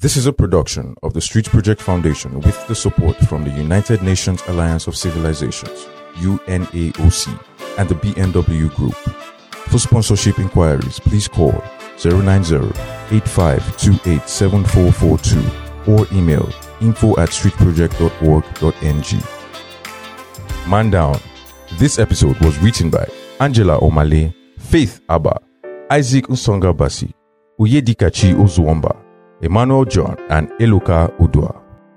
This is a production of the Street Project Foundation with the support from the United Nations Alliance of Civilizations, UNAOC, and the BMW Group. For sponsorship inquiries, please call 090-8528-7442 or email info@streetproject.org.ng. Man Down. This episode was written by Angela Omale, Faith Abba, Isaac Nsonga Basi, Uyedikachi Ozuomba, Emmanuel John, and Eloka Udua.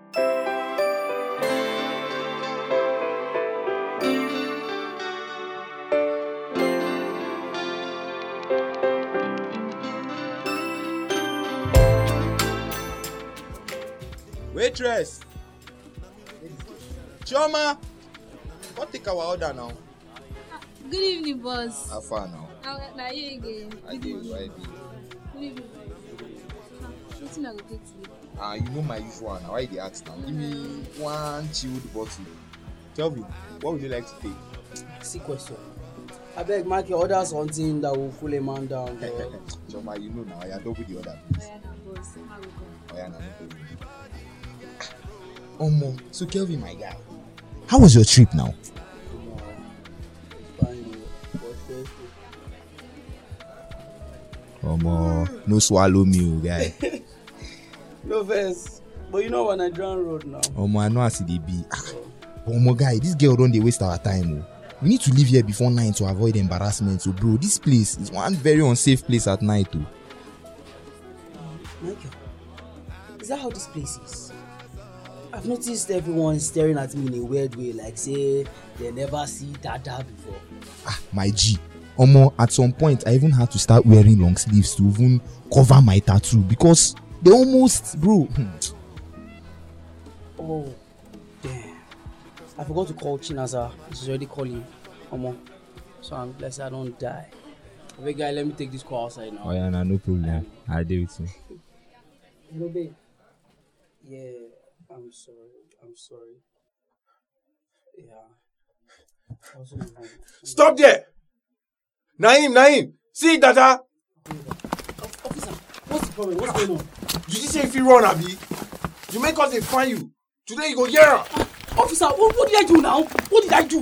Waitress! Chioma! What take our order now? Good evening, boss. How far now? Now you again. I do. Good evening. What's my good You know my usual now. Why they ask now? Give me one chilled bottle. Tell me, what would you like to take? See question. I beg Mark your order something that will cool a man down. Chioma, you know now. I double the order, please. boss. No problem. So Kelvin, my guy, how was your trip now? No swallow me, guy. No verse. But you know what Nigerian road now. I know I see the be. Guy, this girl don't they waste our time. We need to leave here before 9 to avoid embarrassment. So, bro, this place is one very unsafe place at night, too. Michael, is that how this place is? I've noticed everyone staring at me in a weird way, like say they never see Dada before. My G. At some point, I even had to start wearing long sleeves to even cover my tattoo because they almost, bro. Oh, damn. I forgot to call Chinaza. She's already calling. So I'm blessed I don't die. Okay, guy, let me take this call outside now. No problem. I'll deal with you. Hello, babe. Yeah, I'm sorry. Yeah. Stop there! Naim! See, Dada! Officer, what's the problem? What's going on? Did you say if you run, Abi? You make us find you. Today you go hear her. Officer, what did I do now? What did I do?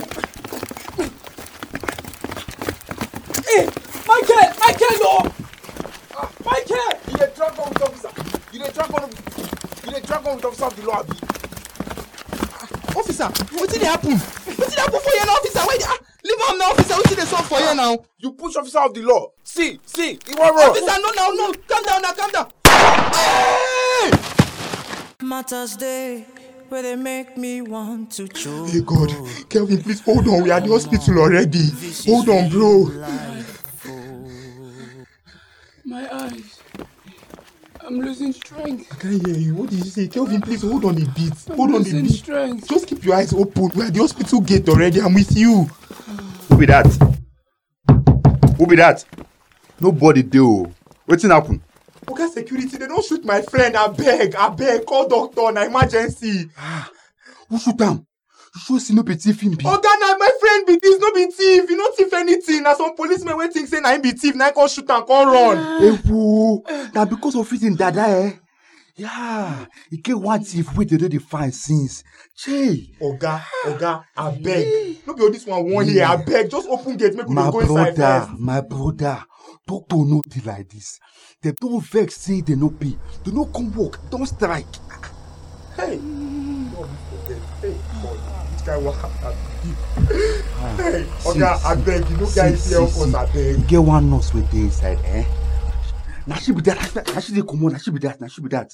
Hey, Michael, no! Michael! You dey drag on with officer. You dey drag on with officer of the law, Abi. Officer, what did happen? What did happen for you now, officer? Wait, leave him now, officer. What did they solve for you now? You push officer of the law. See, he won't run. Officer, no. Calm down. Hey! Matters Day, where they make me want to choke. Hey God, Kelvin, please hold on. We are at the hospital already. Hold on, bro. My eyes. I'm losing strength. I can't hear you. What did you say? Kelvin, please hold on a bit. I'm losing strength. Just keep your eyes open. We are at the hospital gate already. I'm with you. Who be that? Nobody do. What's happened? Okay, security, they don't shoot my friend. I beg. Call doctor. Na emergency. Who shoot him? You sure see no be thief him be? Na my friend be this, no be thief. He no thief anything. Na some policemen wey think say na him be thief. Na him come shoot and come run. Na because of it in Dada, eh? Yeah, he get one thief wey they dey find since. Chey. Oga, I beg. No be all this one here. I beg. Just open gate, make we go inside first. My brother, doctor no dey like this. They don't vex say they no pay. They no come work. Don't strike. Hey. Hey, God. This guy what happened? Hey, Oga, I beg. You know guys here us, I beg. You get one nurse with the inside, eh? Now she be that. Now she dey come on. Now she be that.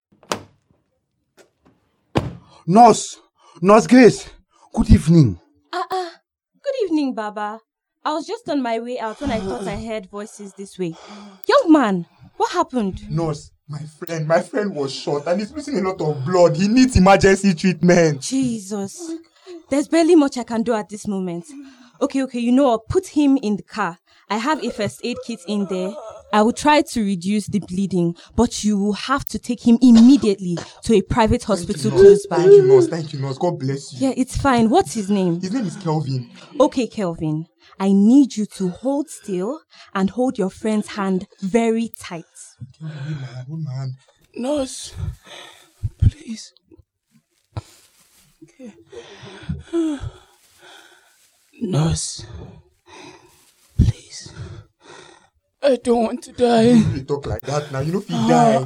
Nurse Grace. Good evening. Good evening, Baba. I was just on my way out when I thought I heard voices this way. Young man, what happened? Nurse, my friend was shot and he's losing a lot of blood. He needs emergency treatment. Jesus. There's barely much I can do at this moment. Okay, I'll put him in the car. I have a first aid kit in there. I will try to reduce the bleeding, but you will have to take him immediately to a private hospital close by. Thank you, nurse. God bless you. Yeah, it's fine. What's his name? His name is Kelvin. Okay, Kelvin. I need you to hold still and hold your friend's hand very tight. Kelvin, man. Nurse, please. Okay. Nurse, please. I don't want to die. You talk like that now. You know if you die.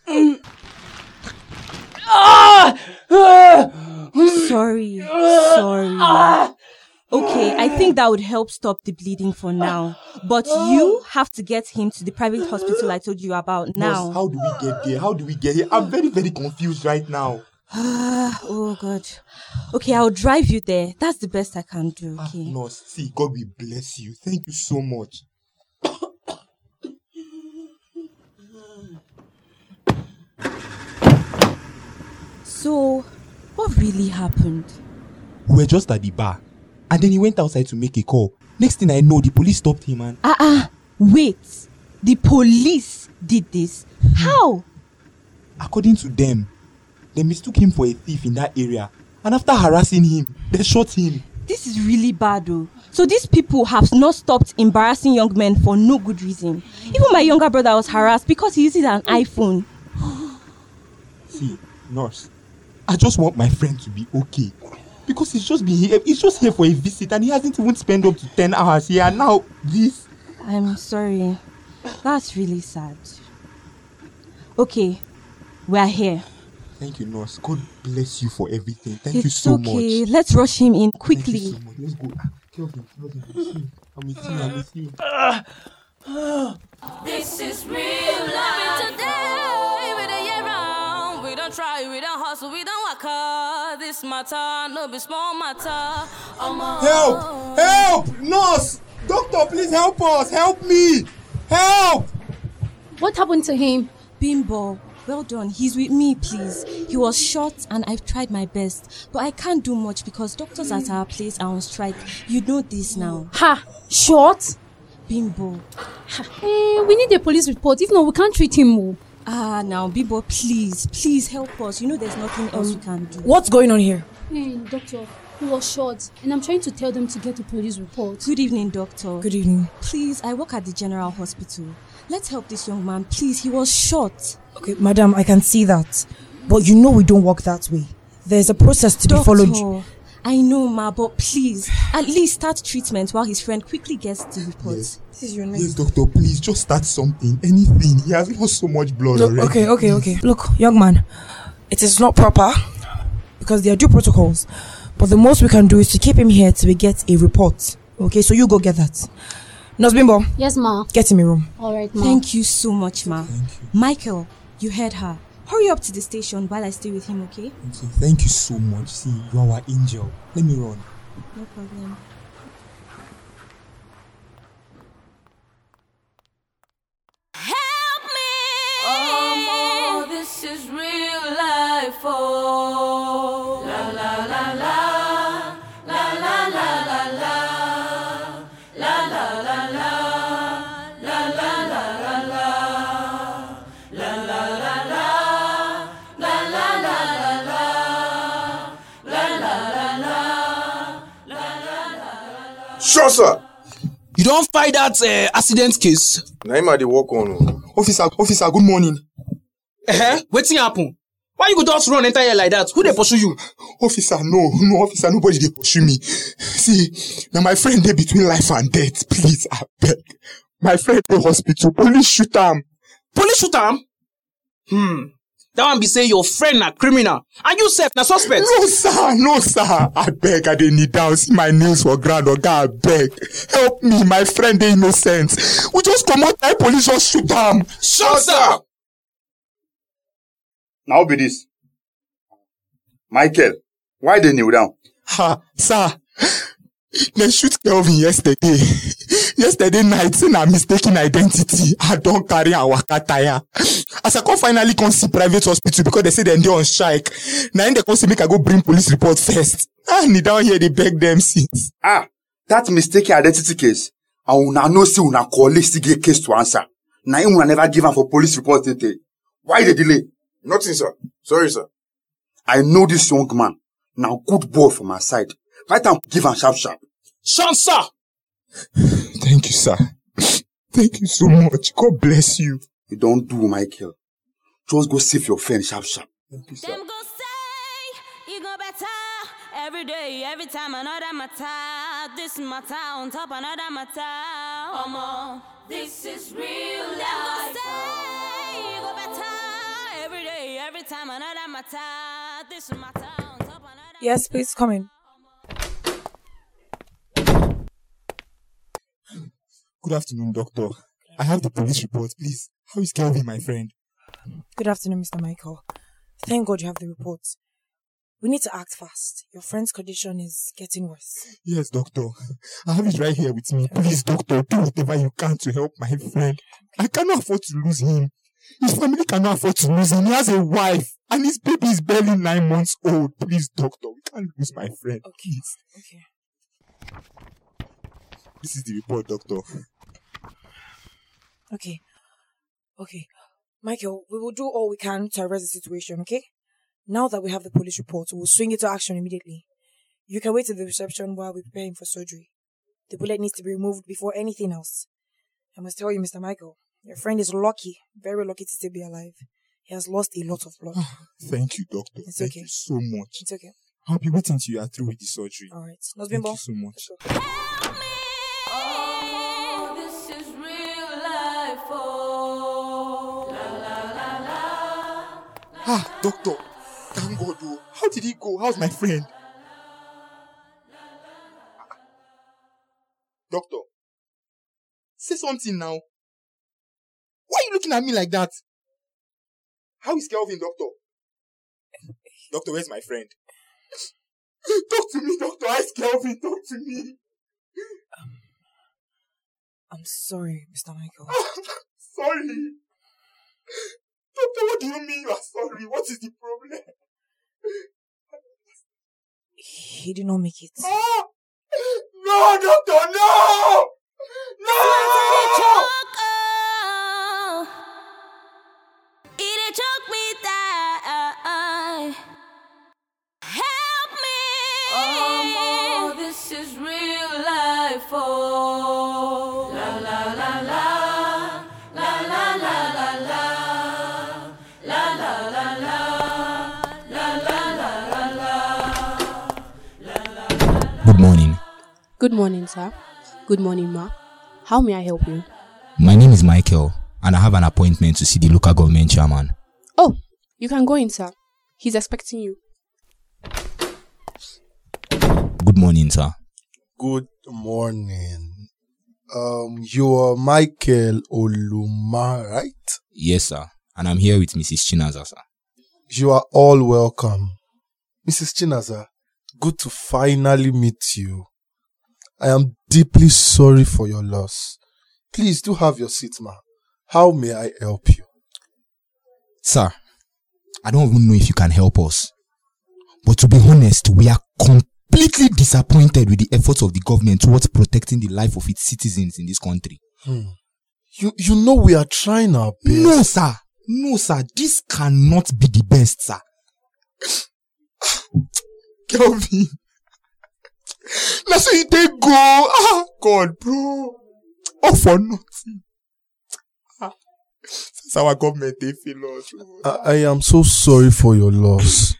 Sorry. Okay, I think that would help stop the bleeding for now. But you have to get him to the private hospital I told you about now. Nurse, how do we get there? How do we get here? I'm very, very confused right now. Oh, God. Okay, I'll drive you there. That's the best I can do, okay? Nurse, see, God will bless you. Thank you so much. So, what really happened? We were just at the bar. And then he went outside to make a call. Next thing I know, the police stopped him and... Wait. The police did this? How? According to them, they mistook him for a thief in that area. And after harassing him, they shot him. This is really bad though. So these people have not stopped embarrassing young men for no good reason. Even my younger brother was harassed because he uses an iPhone. See, nurse, I just want my friend to be okay. Because he's just here for a visit and he hasn't even spent up to 10 hours here and now this. I'm sorry. That's really sad. Okay, we're here. Thank you, nurse. God bless you for everything. Thank you so much. It's okay. Let's rush him in quickly. Thank you so much. Let's go. Kelvin. I'm with you. This is real life. Today, with a year round, we don't try, we don't hustle, we don't work hard. This matter, no be small matter. Help! Nurse! Doctor, please help us! Help me! Help! What happened to him? Bimbo, well done. He's with me, please. He was shot and I've tried my best. But I can't do much because doctors at our place are on strike. You know this now. Shot? Bimbo. We need a police report. If not, we can't treat him. Now, Bimbo, please help us. You know there's nothing else we can do. What's going on here? Hey, doctor, he was shot and I'm trying to tell them to get a police report. Good evening, doctor. Good evening. Please, I work at the general hospital. Let's help this young man, please. He was shot. Okay, madam, I can see that. But you know we don't work that way. There's a process to be followed. I know, ma, but please, at least start treatment while his friend quickly gets the report. Yes. This is your name. Yes, doctor, please, just start something. Anything. He has lost so much blood already. Okay. Look, young man, it is not proper because there are due protocols. But the most we can do is to keep him here till we get a report. Okay, so you go get that. Nurse Bimbo. Yes, ma. Get in my room. All right, ma. Thank you so much, ma. Thank you. Michael, you heard her. Hurry up to the station while I stay with him, okay? Okay, thank you so much. See, you are our angel. Let me run. No problem. Help me! Oh, this is real life. Oh, la la la la, la la la la la, la la la la, la la la la la, la la la la, la la la la la, la la la la. Sure, sir. You don't fight that accident case? Na him I dey work on. Officer, good morning. Wetin happen? Why you go just run enter here like that? Who dey pursue you? Officer, no, officer, nobody dey pursue me. See, now my friend dey between life and death. Please, I beg. My friend dey hospital. Police shoot am. Police shoot am? That one be say your friend na criminal and you sef na suspect. No sir. I beg, I dey kneel down. See my nails for ground. Oga, I beg. Help me, my friend dey innocent. We just comot time, police just shoot am. Shut sir. Now be this. Michael, why they kneel down? Sir. They shoot Kelvin yesterday. Yesterday night, in a mistaken identity, I don't carry a waka tire. As I come finally come see private hospital because they say they're on strike. Now they come see make I go bring police report first. I need down here, they beg them since. That mistaken identity case. I will know see una colleague still get case to answer. Now you will never give am for police report today. Why the delay? Nothing, sir. Sorry, sir. I know this young man. Now good boy from my side. Right now, give am sharp. Sean, sir. Thank you, sir. Thank you so much. God bless you. You don't do, Michael. Just go save your friend sharp. Them go say, you go better. Every day, every time, another matter. This matter on top, another matter. This is real life. Them go say, you go better. Every day, every time, another matter. This matter on top, another. Yes, please come in. Good afternoon, doctor. I have the police report, please. How is Kelvin, my friend? Good afternoon, Mr. Michael. Thank God you have the report. We need to act fast. Your friend's condition is getting worse. Yes, doctor. I have it right here with me. Please, doctor, do whatever you can to help my friend. I cannot afford to lose him. His family cannot afford to lose him. He has a wife, and his baby is barely 9 months old. Please, doctor, we can't lose my friend. Okay. Please. Okay. This is the report, doctor. Okay. Michael, we will do all we can to arrest the situation, okay? Now that we have the police report, we'll swing into action immediately. You can wait at the reception while we prepare him for surgery. The bullet needs to be removed before anything else. I must tell you, Mr. Michael, your friend is lucky, very lucky to still be alive. He has lost a lot of blood. Thank you, doctor. It's Thank okay. you so much. It's okay. I'll be waiting till you are through with the surgery. All right. Thank you so much. This is real life. Oh, la la la la. Doctor. Thank God, though. How did he go? How's my friend? Doctor. Say something now. Why are you looking at me like that? How is Kelvin, doctor? Doctor, where's my friend? Talk to me, doctor. How is Kelvin? Talk to me. I'm sorry, Mr. Michael. Sorry? Doctor, what do you mean you are sorry? What is the problem? He did not make it. No, doctor, no! No! It took me that. Help me! This is real life. Oh, la la la la, la la la la la, la la la la, la la la la. Good morning. Good morning, sir. Good morning, ma. How may I help you? My name is Michael, and I have an appointment to see the local government chairman. Oh, you can go in, sir. He's expecting you. Good morning, sir. Good morning. You are Michael Oluma, right? Yes, sir. And I'm here with Mrs. Chinaza, sir. You are all welcome. Mrs. Chinaza, good to finally meet you. I am deeply sorry for your loss. Please do have your seat, ma. How may I help you? Sir, I don't even know if you can help us. But to be honest, we are completely disappointed with the efforts of the government towards protecting the life of its citizens in this country. You know we are trying our best. No, sir. This cannot be the best, sir. Kelvin. That's where you take go. God, bro. All for nothing. Since our government, they feel us. I am so sorry for your loss.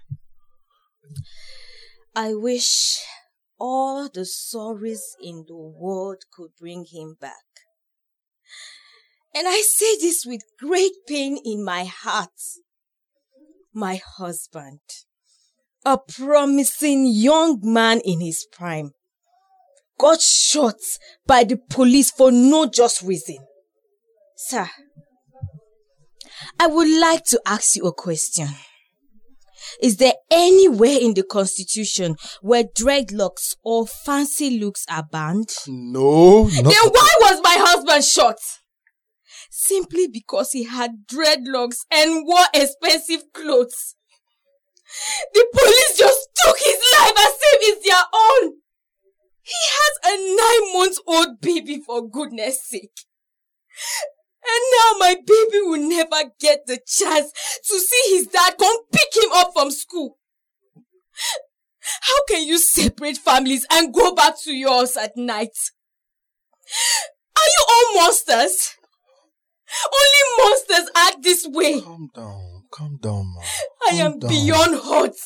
I wish all the sorries in the world could bring him back. And I say this with great pain in my heart. My husband, a promising young man in his prime, got shot by the police for no just reason. Sir, I would like to ask you a question. Is there anywhere in the Constitution where dreadlocks or fancy looks are banned? No. Then why was my husband shot? Simply because he had dreadlocks and wore expensive clothes. The police just took his life as if it's their own. He has a 9-month-old baby, for goodness sake. And now my baby will never get the chance to see his dad come pick him up from school. How can you separate families and go back to yours at night? Are you all monsters? Only monsters act this way. Calm down. Calm down, man. I am beyond hurt.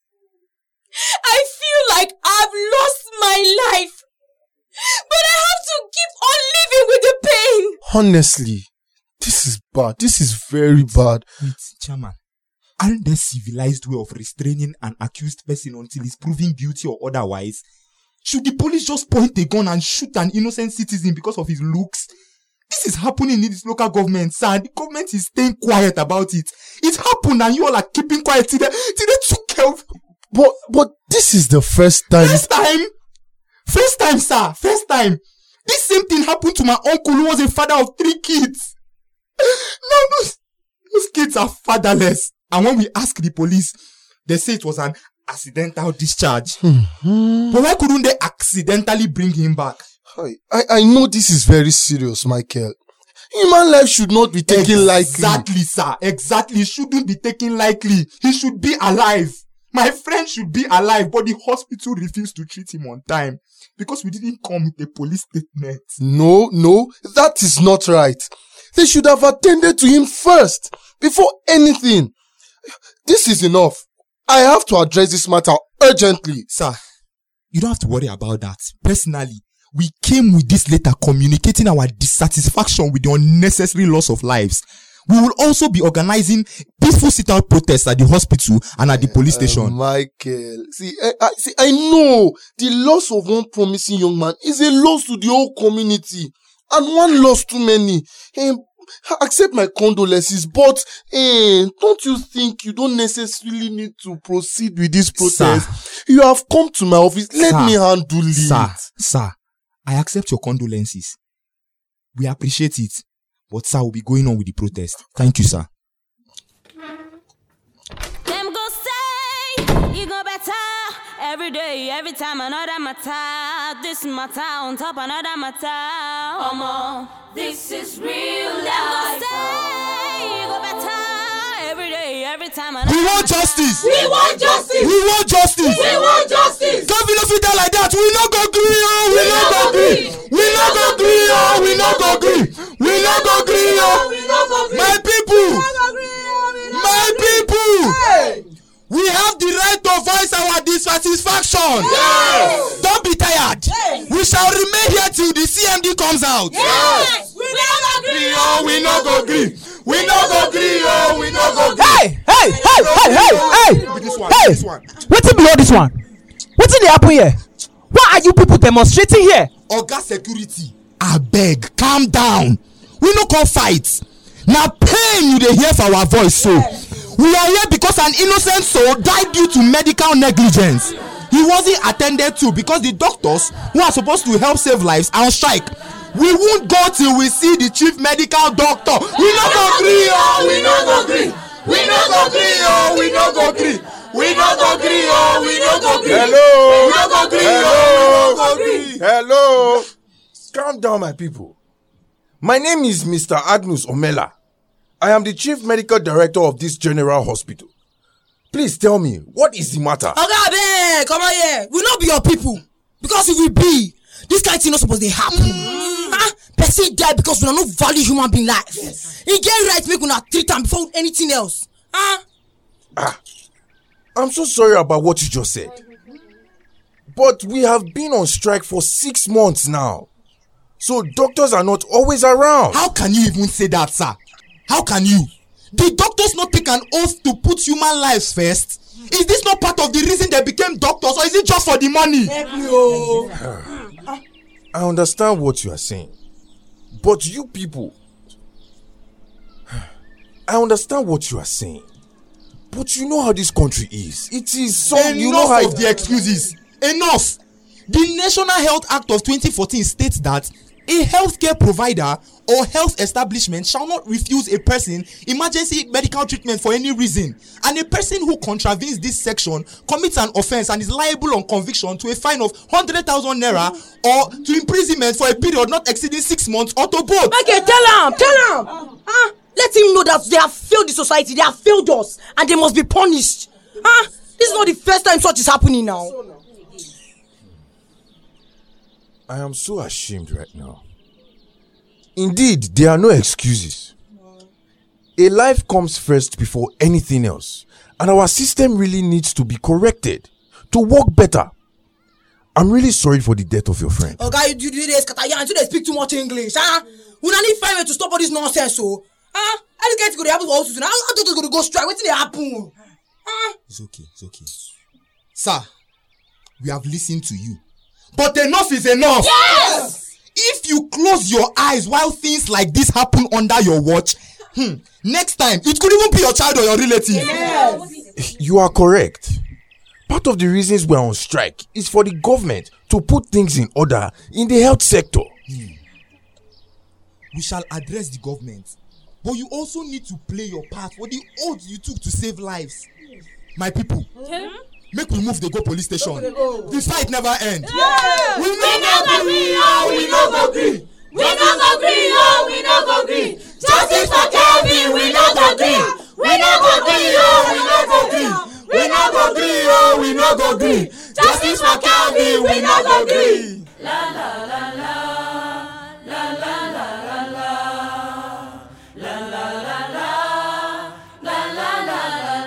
I feel like I've lost my life. But I have to keep on living with the pain. Honestly, this is bad. This is very bad. Wait, Chairman. Aren't there civilized way of restraining an accused person until he's proven guilty or otherwise? Should the police just point a gun and shoot an innocent citizen because of his looks? This is happening in this local government, sir. The government is staying quiet about it. It happened and you all are keeping quiet till they took care of... But this is the first time... First time? First time, sir. First time. This same thing happened to my uncle who was a father of 3 kids. Now those kids are fatherless. And when we ask the police, they say it was an accidental discharge. But why couldn't they accidentally bring him back? I know this is very serious, Michael. Human life should not be taken lightly. Exactly, sir. Exactly. It shouldn't be taken lightly. He should be alive. My friend should be alive, but the hospital refused to treat him on time because we didn't come with a police statement. No, that is not right. They should have attended to him first, before anything. This is enough. I have to address this matter urgently. Sir, you don't have to worry about that. Personally, we came with this letter communicating our dissatisfaction with the unnecessary loss of lives. We will also be organizing peaceful sit-out protests at the hospital and at the police station. Michael, I know the loss of one promising young man is a loss to the whole community. And one loss too many. Accept my condolences, but don't you think you don't necessarily need to proceed with this protest? Sir, you have come to my office. Let me handle it. Sir, I accept your condolences. We appreciate it. But sir, we'll be going on with the protest. Thank you, sir. Them go say, you go better. Every day, every time, another matter. This matter on top, another matter. This is real life. Them go say, you go better. Every day, every time, another We want justice! We want justice! We want justice! We want justice! Can't be no fit like that. We not go green, oh! We not go green! We not go green, oh! We not go green! We not go green, oh! My people! My people! We have the right to voice our dissatisfaction. Yes. Don't be tired. Yes. We shall remain here till the CMD comes out. Yes. We not go green, oh! We not go green! We not go green, oh! We not go green! Hey! Wetin be all this one? Wetin dey happen here? Why are you people demonstrating here? Oga security, abeg, calm down. We no come fight. Na pain you dey hear for our voice so. We are here because an innocent soul died due to medical negligence. He wasn't attended to because the doctors who are supposed to help save lives are on strike. We won't go till we see the chief medical doctor. We no go gree, oh! We no go gree. We no go gree, oh! We no go gree. We no go gree, oh! We no go gree. Hello. We no go gree, oh! We no go gree. Hello. Calm down, my people. My name is Mr. Agnus Omela. I am the chief medical director of this general hospital. Please tell me, what is the matter? Okay, come on here. We not be your people. Because if we be, this kind of thing not supposed to happen. Person die because we don't value human being life. Yes. He get right make una treat am before anything else. I'm so sorry about what you just said. But we have been on strike for 6 months now. So doctors are not always around. How can you even say that, sir? How can you? The doctors not take an oath to put human lives first? Is this not part of the reason they became doctors, or is it just for the money? I understand what you are saying. But you people... I understand what you are saying. But you know how this country is. It is so... Enough you know how of the excuses. Enough! The National Health Act of 2014 states that a healthcare provider or health establishment shall not refuse a person emergency medical treatment for any reason, and a person who contravenes this section commits an offence and is liable on conviction to a fine of 100,000 naira or to imprisonment for a period not exceeding 6 months or to both. Okay, tell him. Let him know that they have failed the society, they have failed us, and they must be punished. This is not the first time such is happening now. I am so ashamed right now. Indeed, there are no excuses. A life comes first before anything else, and our system really needs to be corrected to work better. I'm really sorry for the death of your friend. Oh, guy, you do this, Katayan, they speak too much English, huh? We don't need 5 minutes to stop all this nonsense, so. Huh? I just get to go to happen for us. I thought it was going to go strike. What's going to happen? Huh? It's okay. Sir, we have listened to you. But enough is enough. Yes! If you close your eyes while things like this happen under your watch, next time, it could even be your child or your relative. Yes. You are correct. Part of the reasons we're on strike is for the government to put things in order in the health sector. We shall address the government, but you also need to play your part for the oath you took to save lives. My people, make we move, they go police station. The fight never ends. Yeah. We no go gree, oh, we no go gree. We no go gree, oh, we no go gree. Justice for Kelvin, we no go gree. We no go gree, oh, we no go gree. We no go gree, oh, we no go gree. Justice for Kelvin, we no go gree. La la la la, la la la la la, la la la la, la la la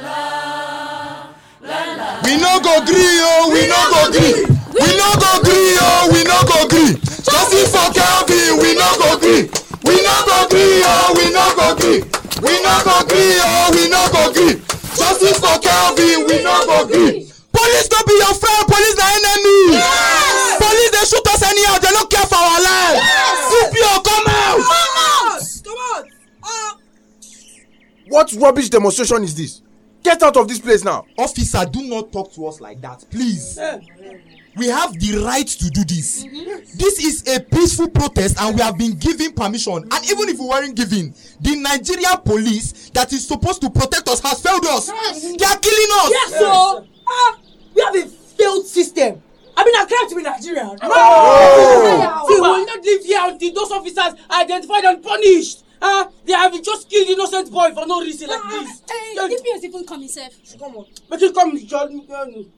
la la. We no go gree, oh, we no go gree. We no go gree, oh, we no go gree. Justice for Kelvin, we no go gree. We no go gree, oh, we no go gree. We no go gree, oh, we no go gree. Justice for Kelvin, we no go gree. Police don't be your friend, police the enemy. Yes. Police they shoot us anyhow, they don't care for our life. CPO, come out. Come out. What rubbish demonstration is this? Get out of this place now. Officer, do not talk to us like that, please. We have the right to do this. This is a peaceful protest and we have been given permission. And even if we weren't given, the Nigerian police that is supposed to protect us has failed us. They are killing us. Yes, so we have a failed system. I mean, I can't be Nigerian. No. See, we will not live here until those officers are identified and punished. They have just killed innocent boy for no reason like this. DPS even come himself. Come on. Make it come,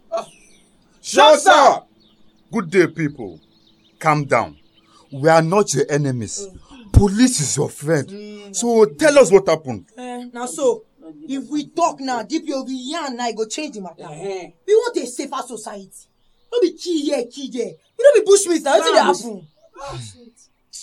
Sir! Good day, people. Calm down. We are not your enemies. Police is your friend. So tell us what happened. Now, so, if we talk now, DPO, we and I go change the matter. We want a safer society. Don't be key here. We don't be bushmeat now. What's going to happen?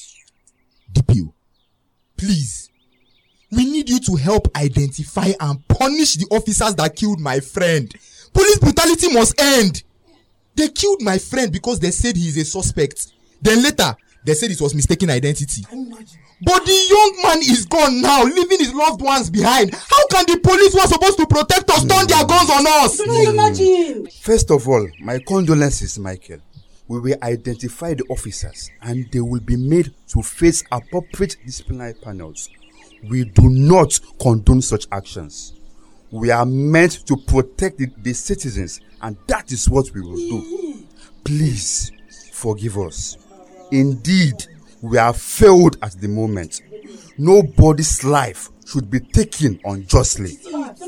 DPO, please. We need you to help identify and punish the officers that killed my friend. Police brutality must end. They killed my friend because they said he is a suspect. Then later, they said it was mistaken identity. But the young man is gone now, leaving his loved ones behind. How can the police who are supposed to protect us turn their guns on us? Can you imagine? First of all, my condolences, Michael. We will identify the officers and they will be made to face appropriate disciplinary panels. We do not condone such actions. We are meant to protect the citizens, and that is what we will do. Please forgive us. Indeed, we have failed at the moment. Nobody's life should be taken unjustly.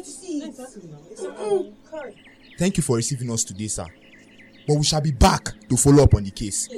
Thank you for receiving us today, sir. But we shall be back to follow up on the case.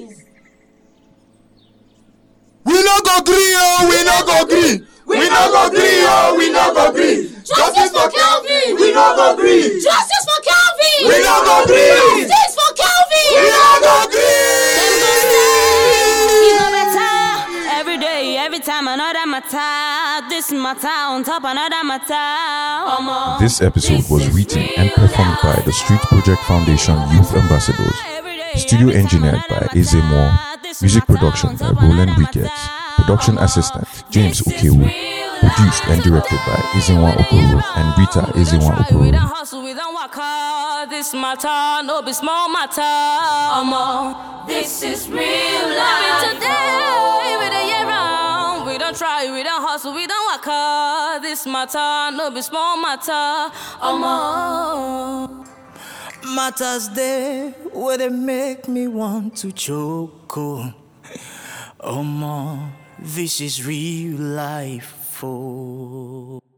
We no go green, oh, we no go green. We no go green, oh, we no go green. Justice for Kelvin, we no go green. Justice for Kelvin, we no go green. Justice for Kelvin, we no go green. You know better every day, every time another matter. This matter on top another matter. This episode was written and performed by the Street Project Foundation Youth Ambassadors. Studio engineered by Ezemo. Music production by Roland Ricketts. Production assistant James Okewu. Produced and directed by Ezenwa Okoro and Rita Ezenwa Okoro. This matter, no be small matter. This is real life. Today, we the year round. We don't try, we don't hustle, we don't work hard. This matter, no be small matter. Matters there where they make me want to choke. Oh, this is real life. Oh.